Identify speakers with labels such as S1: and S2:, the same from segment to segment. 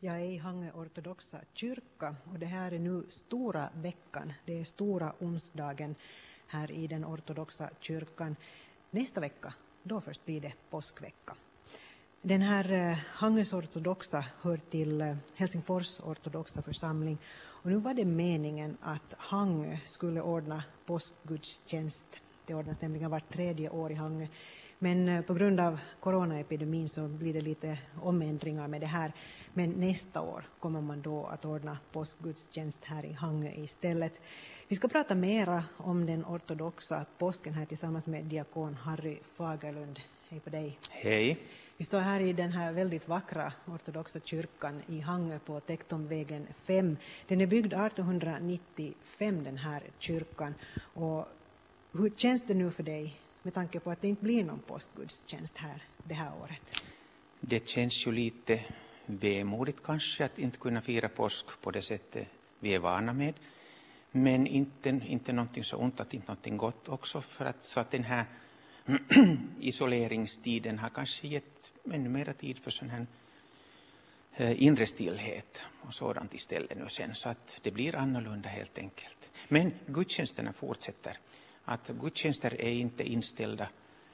S1: Jag är i Hangö ortodoxa kyrka och det här är nu stora veckan. Det är stora onsdagen här i den ortodoxa kyrkan. Nästa vecka, då först blir det påskvecka. Den här Hangös ortodoxa hör till Helsingfors ortodoxa församling. Och nu var det meningen att Hangö skulle ordna påskgudstjänst. Det ordnas nämligen vart 3:e år i Hangö. Men på grund av coronaepidemin så blir det lite omändringar med det här. Men nästa år kommer man då att ordna påskgudstjänst här i Hangö istället. Vi ska prata mera om den ortodoxa påsken här tillsammans med diakon Harry Fagerlund. Hej på dig.
S2: Hej.
S1: Vi står här i den här väldigt vackra ortodoxa kyrkan i Hangö på Tektomvägen 5. Den är byggd 1895, den här kyrkan. Och hur känns det nu för dig med tanke på att det inte blir någon påskgudstjänst här det här året?
S2: Det känns ju lite vemodigt kanske att inte kunna fira påsk på det sättet vi är vana med. Men inte någonting så ont att inte någonting gott också. För att, så att den här isoleringstiden har kanske gett ännu mera tid för sån här inre stillhet och sådant istället nu sen. Så att det blir annorlunda helt enkelt. Men gudstjänsterna fortsätter. Att gudstjänster är inte inställda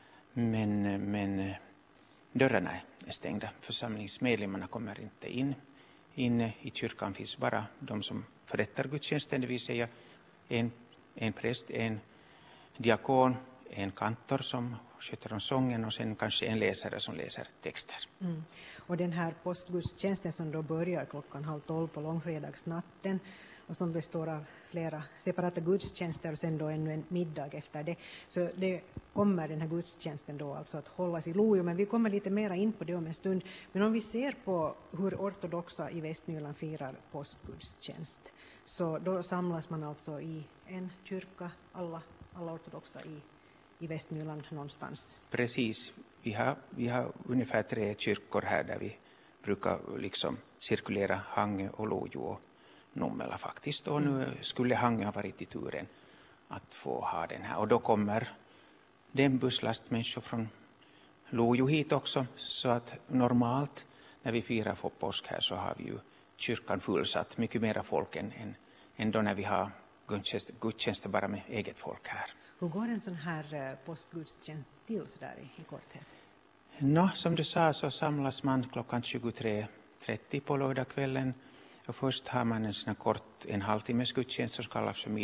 S2: men dörrarna är stängda. Församlingsmedlemmarna kommer inte in. Inne i kyrkan finns bara de som förrättar gudstjänsten, det vill säga en präst, en diakon, en kantor som sköter om sången och sen kanske en läsare som läser texter.
S1: Mm. Och den här påskgudstjänsten som då börjar 11:30 på långfredagsnatten och som består av flera separata gudstjänster och sen då ännu en middag efter det. Så det kommer den här gudstjänsten då alltså att hållas i Lojo, men vi kommer lite mera in på det om en stund. Men om vi ser på hur ortodoxa i Västnyland firar påskgudstjänst, så då samlas man alltså i en kyrka, alla ortodoxa i Västnyland någonstans.
S2: Precis. Vi har ungefär 3 kyrkor här där vi brukar liksom cirkulera Hangö och Lojo och Nummela faktiskt. Och nu skulle Hangö ha varit i turen att få ha den här. Och då kommer det en busslast människor från Lojo hit också. Så att normalt när vi firar för påsk här så har vi ju kyrkan fullsatt. Mycket mera folk än då när vi har gudstjänster bara med eget folk här.
S1: Hur går en sån här påskgudstjänst till så där i korthet?
S2: Som du sa så samlas man klockan 23:30 på lördagskvällen. Och först har man en sån kort en halvtimmes gudstjänst som kallas för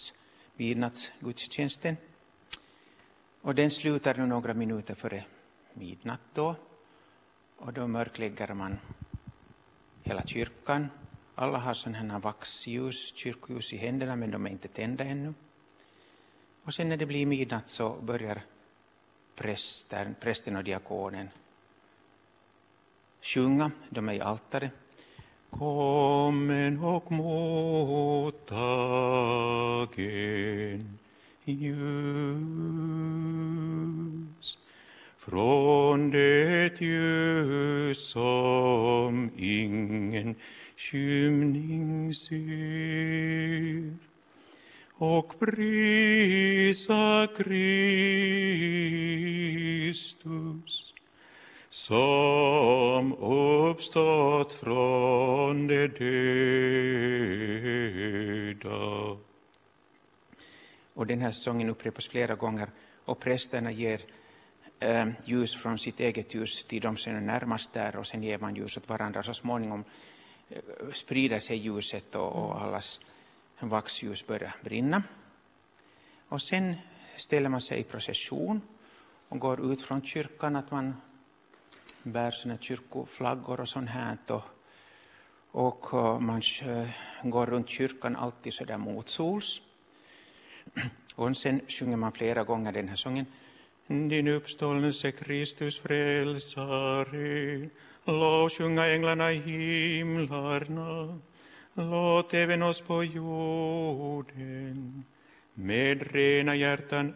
S2: midnattsgudstjänsten. Och den slutar nu några minuter före midnatt då. Och då mörklägger man hela kyrkan. Alla har sådana här vaxljus, kyrkljus i händerna, men de är inte tända ännu. Och sen när det blir midnatt så börjar prästen och diakonen sjunga. De är i altaret. Kommen och mottagen ljus från det ljus som ingen skymning ser och prisa Kristus som uppstått från de döda. Och den här sången upprepas flera gånger och prästerna ger ljus från sitt eget ljus till de som är närmast där och sen ger man ljus åt varandra. Så småningom sprider sig ljuset och allas vaxljus börjar brinna. Och sen ställer man sig i procession och går ut från kyrkan, att man bär sina kyrkoflaggor och sånt här. Och man går runt kyrkan alltid så där motsols. Och sen sjunger man flera gånger den här sången. Din uppståndelse Kristus frälsare, lovsjunga änglarna i himlarna, låt även oss på jorden med rena hjärtan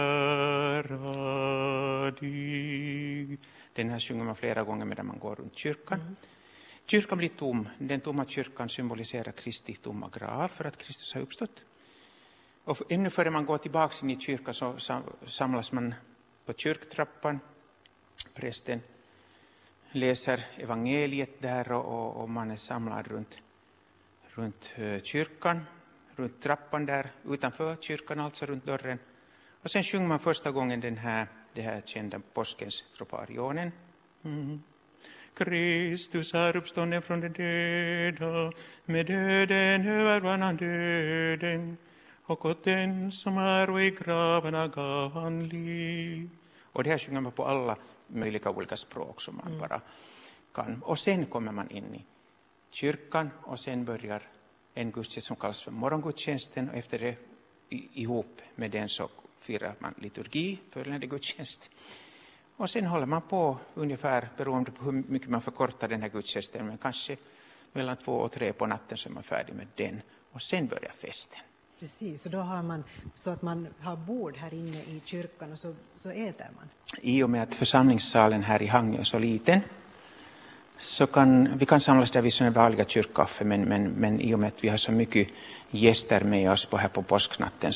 S2: ära dig. Den här sjunger man flera gånger medan man går runt kyrkan. Kyrkan blir tom. Den tomma kyrkan symboliserar Kristi tomma grav för att Kristus har uppstått. Och ännu före man går tillbaka in i kyrkan så samlas man på kyrktrappan. Prästen läser evangeliet där och man är samlad runt kyrkan, runt trappan där utanför kyrkan, alltså runt dörren. Och sen sjunger man första gången det här kända påskens troparionen. Kristus är uppstånden från de döda, med döden övervann han döden, och åt den som är och i gravarna gav han liv. Och det här sjunger man på alla möjliga olika språk som man bara kan. Och sen kommer man in i kyrkan och sen börjar en gudstjänst som kallas för morgongudstjänsten, och efter det ihop med den så firar man liturgi, följande gudstjänst. Och sen håller man på ungefär, beroende på hur mycket man förkortar den här gudstjänsten, men kanske mellan 2 och 3 på natten så är man färdig med den. Och sen börjar festen.
S1: Precis, och då har man så att man har bord här inne i kyrkan och så äter man.
S2: I och med att församlingssalen här i Hangö är så liten så vi kan samlas där vid sådana vanliga kyrkkaffe, men i och med att vi har så mycket gäster med oss här på påsknatten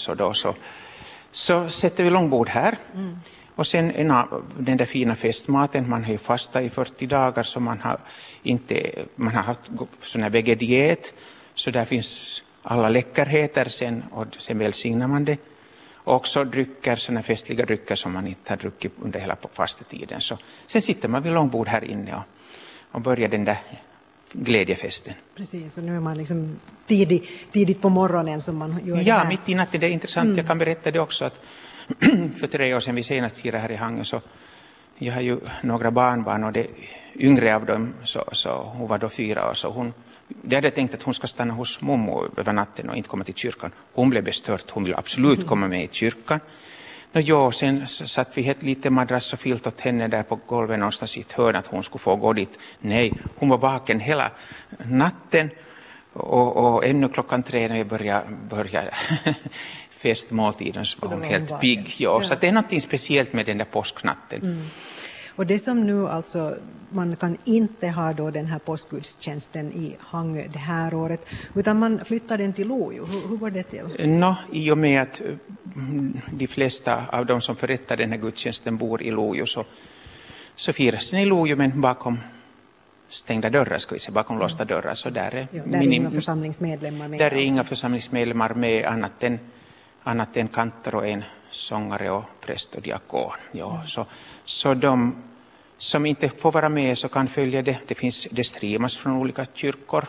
S2: så sätter vi långbord här. Och sen den där fina festmaten, man har ju fasta i 40 dagar så man har haft sån här vegediet, så där finns alla läckerheter sen, och sen välsignar man det. Och också drycker, sådana festliga drycker som man inte har druckit under hela fastetiden. Så sen sitter man vid långbord här inne och börjar den där glädjefesten.
S1: Precis, och nu är man liksom tidigt på morgonen som man gör det här.
S2: Mitt i natten, det är intressant. Jag kan berätta det också att för 3 år sedan vi senast firade här i Hangö, så jag har ju några barnbarn, och det yngre av dem så hon var då 4 år, så det hade tänkt att hon ska stanna hos mommo över natten och inte komma till kyrkan. Hon blev bestört, hon ville absolut komma med i kyrkan. Sen satt vi lite madrass och filt åt henne där på golvet någonstans i ett hörn att hon skulle få gå dit. Nej, hon var vaken hela natten och ännu klockan 3 när vi började festmåltiden så var hon helt pigg. Ja. Så det är något speciellt med den där påsknatten.
S1: Och det som nu alltså, man kan inte ha då den här påskgudstjänsten i Hangö det här året, utan man flyttar den till Lojo. Hur var det till?
S2: I och med att de flesta av de som förrättar den här gudstjänsten bor i Lojo, så firas den i Lojo, men bakom stängda dörrar, ska vi säga, bakom låsta dörrar. Så där är
S1: inga församlingsmedlemmar med.
S2: Där är inga församlingsmedlemmar med annat än kantor och en sångare och präst och diakon. Ja, så de som inte får vara med så kan följa det. Det streamas från olika kyrkor.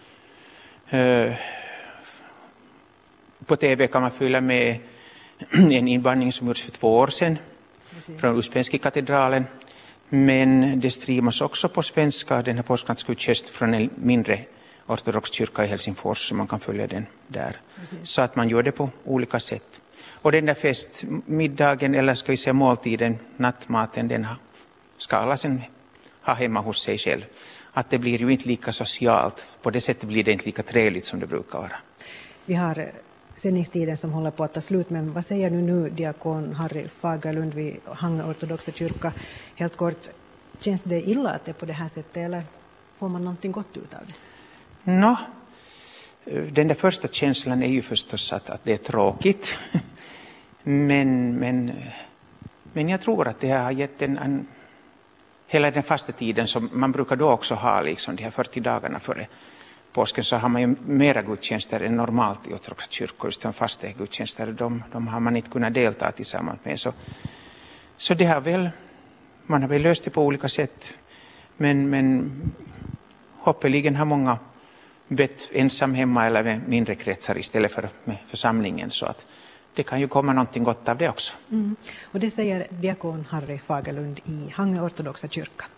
S2: På TV kan man följa med en invandring som gjordes för 2 år sedan. Precis. Från Uspenski katedralen. Men det streamas också på svenska, den här påsknattsgudstjänsten från en mindre ortodox kyrka i Helsingfors, så man kan följa den där. Precis. Så att man gör det på olika sätt. Och den där festmiddagen, eller ska vi säga måltiden, nattmaten, den ska alla sen ha hemma hos sig själv. Att det blir ju inte lika socialt. På det sättet blir det inte lika trevligt som det brukar vara.
S1: Vi har sändningstiden som håller på att ta slut, men vad säger du nu, diakon Harry Fagerlund vid Hangö ortodoxa kyrka? Helt kort, känns det illa att det är på det här sättet, eller får man någonting gott ut av det?
S2: Den där första känslan är ju förstås att det är tråkigt. Men jag tror att det här har gett hela den fasta tiden som man brukar då också ha, liksom de här 40 dagarna före påsken, så har man ju mera gudstjänster än normalt i ortodoxa kyrkor. Just de fasta gudstjänster, de har man inte kunnat delta tillsammans med. Så det har man har väl löst det på olika sätt. Men hoppeligen har många bett ensam hemma eller med mindre kretsar istället för med församlingen, så att det kan ju komma någonting gott av det också.
S1: Och det säger diakon Harry Fagerlund i Hangö ortodoxa kyrka.